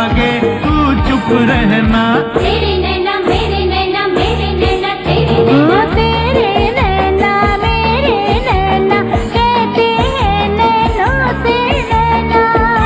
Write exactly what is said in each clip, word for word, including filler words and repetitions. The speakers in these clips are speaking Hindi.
आगे तू चुप रहना। तेरे नैना मेरे नैना मेरे नैना तेरे नैना तेरे नैना मेरे नैना कहते हैं नैनों से नैना।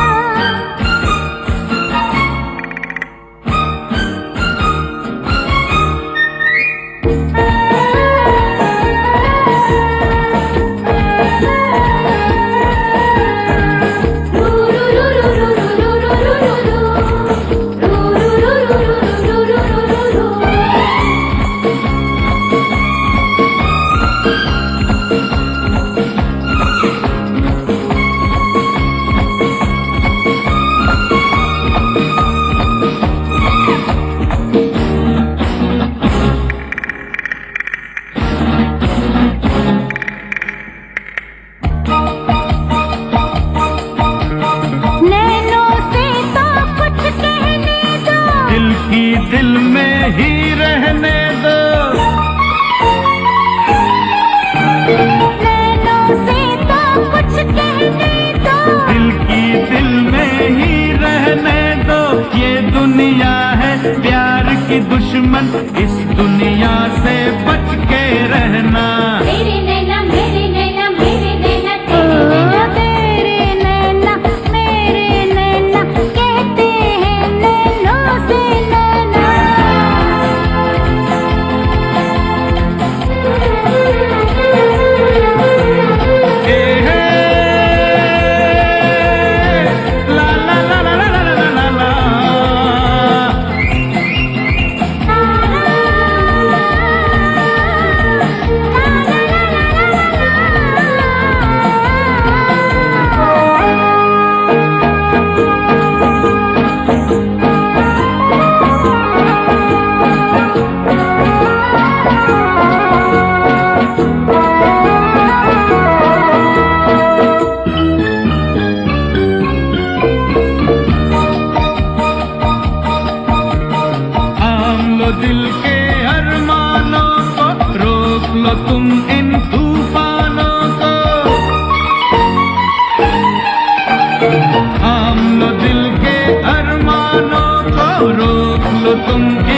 दिल में ही रहने दो, नैनों से तो कुछ कहने दो, दिल की दिल में ही रहने दो। ये दुनिया है प्यार की दुश्मन, इस दुनिया से बच के रहना। तेरे नैना मेरे नैना मेरे नैना तेरे नैना तेरे नैना मेरे नैना कहते हैं नैनों से नैना। हे हे ला ला ला ला ला ला ला ला ला। दिल के अरमानों को रोक लो तुम इन तूफानों को, थाम लो दिल के अरमानों को रोक लो तुम